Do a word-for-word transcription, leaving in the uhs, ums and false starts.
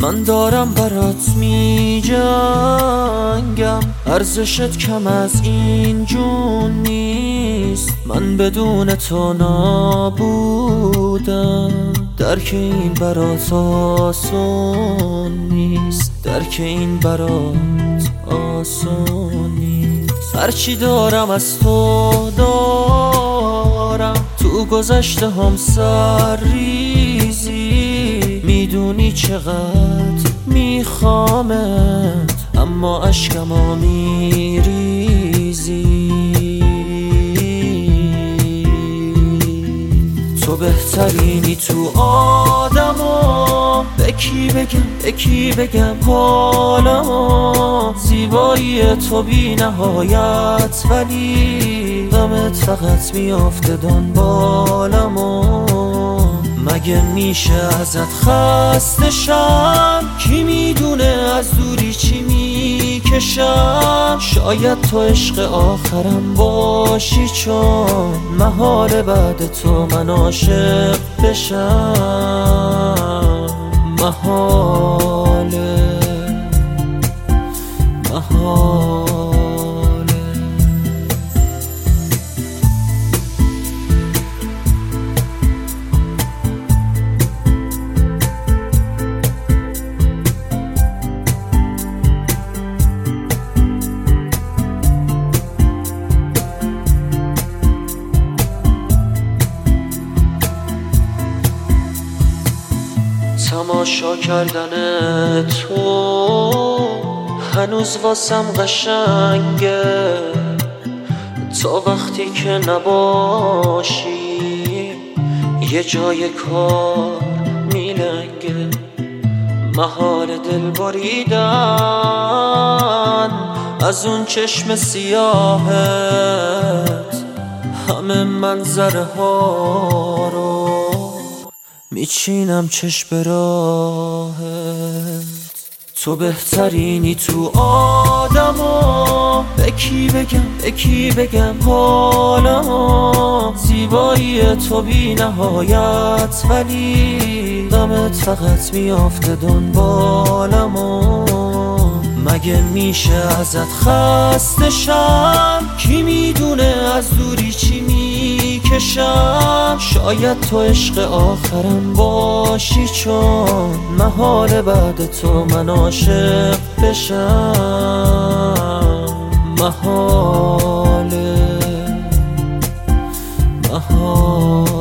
من دارم برات می جنگم، ارزشت کم از این جون نیست. من بدون تو نابودم، درک این برات آسون نیست، درک این برات آسون نیست. هرچی دارم از تو دارم، تو گذشته هم سر ریزی. میدونی چقدر میخوامت، اما اشکمو میریزی. تو بهترینی تو آدما، به کی بگم به کی بگم حالمو. زیبایی تو بی نهایت، ولی غمت فقط میافته دنبالمو. مگه میشه ازت خسته شم؟ کی میدونه از دوری چی میکشم؟ شاید تو عشق آخرم باشی، چون محاله بعد تو من عاشق بشم. محاله محاله. تماشا کردن تو هنوز واسم قشنگه، تا وقتی که نباشی یه جای کار میلنگه. محال دل بریدن از اون چشم سیاهت، همه منظره ها رو میچینم چشم راهت. تو بهترینی تو آدما، به کی بگم به کی بگم حالمو. زیبایی تو بی نهایت، ولی غمت فقط میافته دنبالمو. مگه میشه ازت خسته شم؟ کی میدونه از دوری چی میکشم؟ شاید تو عشق آخرم باشی، چون محاله بعد تو من عاشق بشم. محاله محاله.